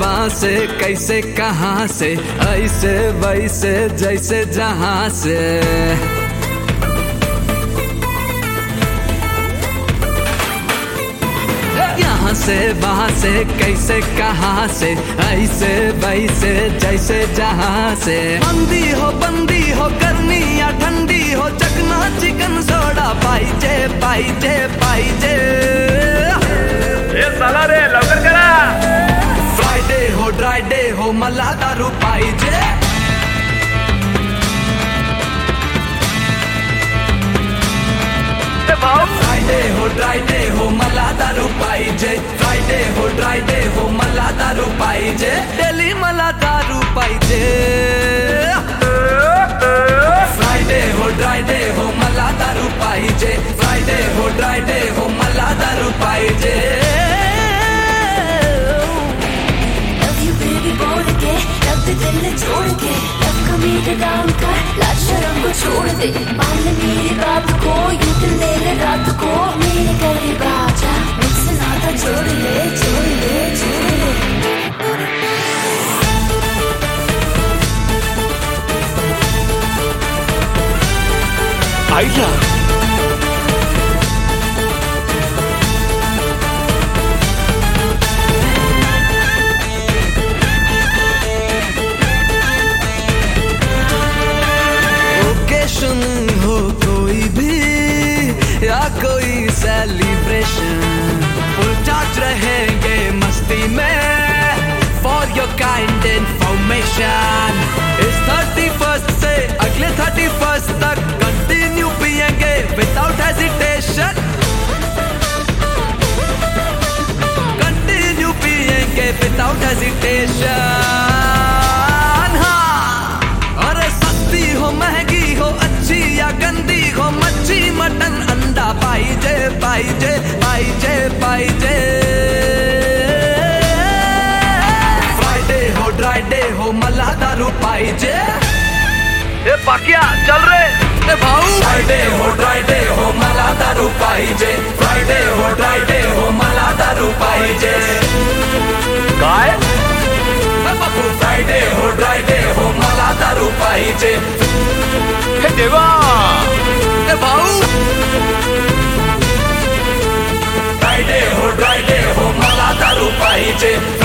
वहाँ से कैसे कहाँ से, ऐसे वैसे जैसे जहाँ से। यहाँ से वहाँ से कैसे कहाँ से, ऐसे वैसे जैसे जहाँ से। बंदी हो करनी या ठंडी हो, चकना चिकन सोडा पाहिजे पाहिजे पाहिजे। साला रे लवकर करा। फ्रायडे हो ड्राय डे हो मला दारू पाहिजे। फ्रायडे हो ड्राय डे हो मला दारू पाहिजे। फ्रायडे हो ड्राय डे हो मला दारू पाहिजे। डेली मला दारू पाहिजे। फ्रायडे हो ड्राय डे हो मला दारू पाहिजे। फ्रायडे हो ड्राय डे हो मला दारू पाहिजे। छोड़ के लब का मीठा डाउन कर, लाज शर्म को छोड़ दे। मान ले मेरी बात को, यूं दिल ले ले रात को। मेरे करीब आजा, मुझसे नाता जोड़ ले जोड़ ले जोड़ ले। आइडिया हो कोई भी या कोई सेलिब्रेशन, फुल चार्ज रहेंगे मस्ती में। फॉर योर काइंड इन्फॉर्मेशन, इस 31st से अगले 31st तक कंटिन्यू पिएंगे विदाउट हेजिटेशन। कंटिन्यू पिएंगे विदाउट हेजिटेशन। महंगी हो अच्छी या गंदी हो, मच्छी मटन अंडा पाहिजे पाहिजे पाहिजे पाहिजे। फ्रायडे हो ड्राय डे हो मला दारू पाहिजे। ए पाकिया चल रे ए भाऊ। फ्रायडे हो ड्राय डे हो मला दारू पाहिजे। फ्रायडे हो ड्राय डे हो मला दारू पाहिजे। काय बाबू फ्रायडे हो ड्राय डे हो मला दारू पाहिजे। हे देवा ए भाऊ। फ्रायडे हो ड्राय डे हो मला दारू पाहिजे।